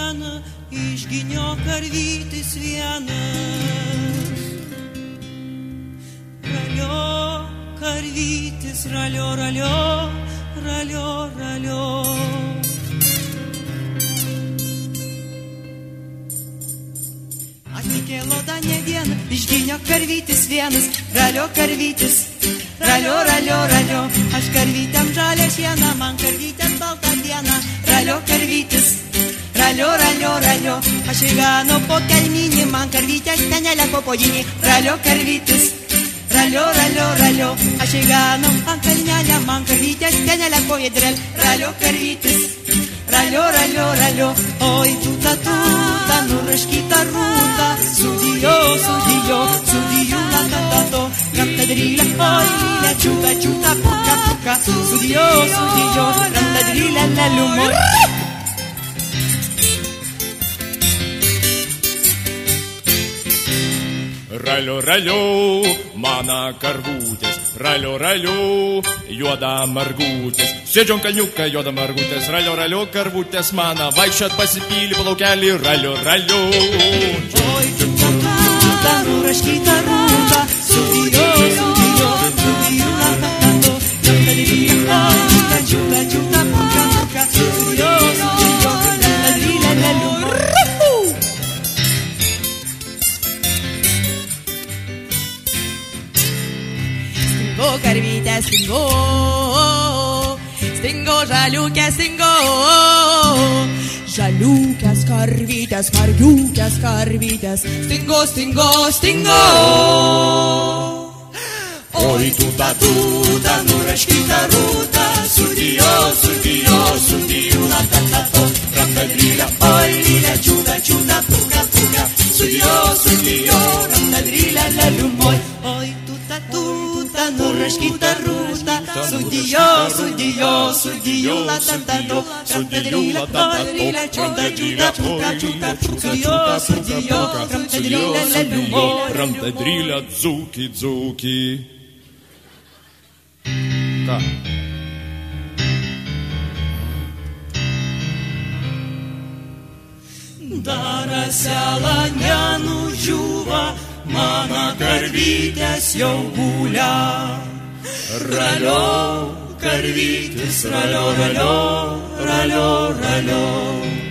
dieną išginio karvytis vienas. Ralio, karvytis, ralio, ralio, ralio, ralio. Atsikėlo danė dieną, išginio karvytis vienas. Ralio, karvytis, ralio, ralio, ralio. Aš karvytėm žalę šieną, man karvytėm baltą dieną. Ralio, karvytis, ralio, ralio, ralio. Aš įganu po kelminį, man karvytės tenelę po podinį. Ralio, karvytis, ralio, ralio, ralio. Aš įganu ant kalnelę, man karvytės tenelę po jedrel. Ralio, karvytis, ralio, ralio, ralio. Oi, tuta, nuraškyta rūta. Sudijo, sudijo, sudijo, latatato. Ramtadrilė, oi, lilė, čiuta, čiuta, puka, puka. Sudijo, sudijo, ramtadrilė, leliumo. Ralio, ralio, mana karvutės, ralio, ralio, juoda margutės. Sėdžiom kalniuką, juoda margutės, ralio, ralio, karvutės mana, vaikščiot pasipylį palaukelį, ralio, ralio. Oi, tuta, nuraškyta rūta, sudijo, sudijo, sudijo, latatato. Ramtadrilė, oi, čiuta, čiuta, puka, puka. Sudijo, sudijo, ramtadrilė, leliumo. Stingo karvytė, stingo, stingo žaliukė, stingo. Žaliukės karvytės, margiukės karvytės, stingo, stingo, stingo. Oi, tuta, nuraškyta rūta, sudijo, sudijo, sudijo, latatato. Ramtadrilė, oi, lilė, čiuta, čiuta, puka, puka. Sudijo, sudijo, ramtadrilė, leliumoj. Oi, tuta, nuraškyta rūta, sudijo, sudijo, sudijo, latatato. Ramtadrilė, oi, lilė, čiuta, čiuta, puka, puka. Sudijo, sudijo, ramtadrilė, leliumoj. Ramtadrilė, dzūki, dzūki. Ką? Darasela nenudžiūva, mano karvytės jau gulia. Ralio, karvytis, ralio, ralio, ralio, ralio.